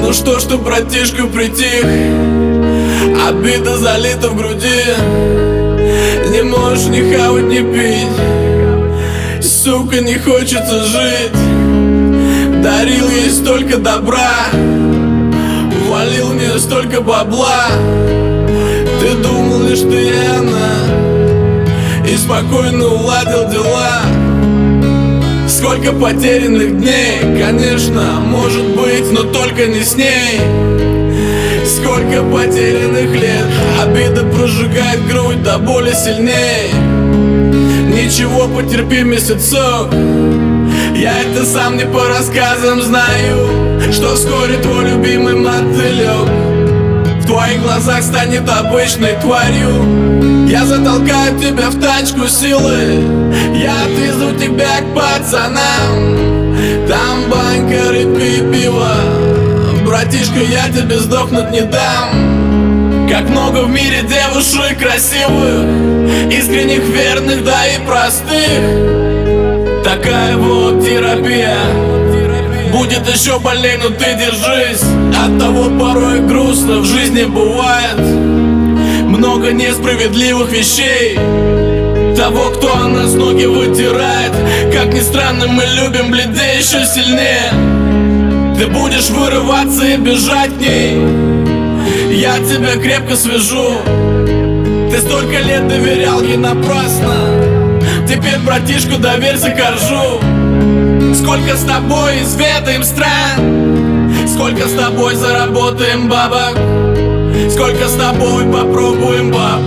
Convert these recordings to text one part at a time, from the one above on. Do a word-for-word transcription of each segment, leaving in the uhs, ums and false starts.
Ну что ж ты, братишка, притих? Обида залита в груди. Не можешь ни хавать, ни пить. Сука, не хочется жить. Дарил ей столько добра, валил мне столько бабла. Ты думал лишь ты и она, и спокойно уладил дела. Сколько потерянных дней, конечно, может быть, но только не с ней. Сколько потерянных лет, обида прожигает грудь до боли сильней. Ничего, потерпи месяцок, я это сам не по рассказам знаю, что вскоре твой любимый мотылек в твоих глазах станет обычной тварью. Я затолкаю тебя в тачку силы, я отвезу тебя к пацанам. Там банька, рыбка и пиво, братишка, я тебе сдохнуть не дам. Как много в мире девушек красивых, искренних, верных, да и простых. Такая вот терапия. Будет еще больней, но ты держись. От того порой грустно в жизни бывает. Много несправедливых вещей, того, кто о нас ноги вытирает. Как ни странно, мы любим бледей еще сильнее. Ты будешь вырываться и бежать к ней, я тебя крепко свяжу. Ты столько лет доверял ей напрасно, теперь, братишку, доверься коржу. Сколько с тобой изведаем стран, сколько с тобой заработаем бабок, сколько с тобой попробуем баб,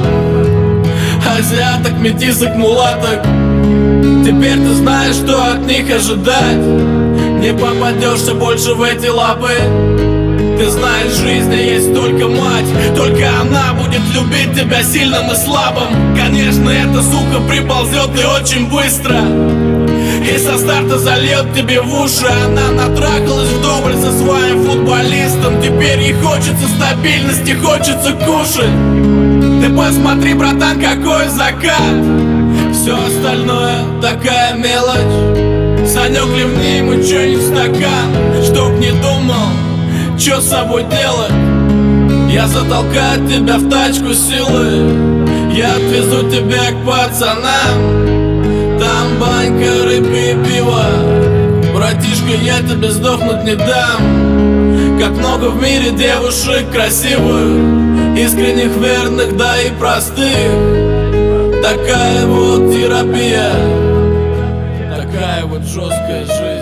азиаток, метисок, мулаток. Теперь ты знаешь, что от них ожидать. Не попадешься больше в эти лапы. Ты знаешь, в жизни есть только мать, только она будет любить тебя сильным и слабым. Конечно, эта сука приползет и очень быстро, и со старта зальет тебе в уши. Она натрахалась вдоволь со своим футболистом, теперь ей хочется стабильности, хочется кушать. Ты посмотри, братан, какой закат. Все остальное такая мелочь. Санек, ливни ему что-нибудь в стакан, чтоб не думал, что с собой делать. Я затолкаю тебя в тачку силы, я отвезу тебя к пацанам. Там банька, рыбка и пиво, братишка, я тебе сдохнуть не дам. Как много в мире девушек красивых, искренних, верных, да и простых. Такая вот терапия, такая вот жесткая жизнь.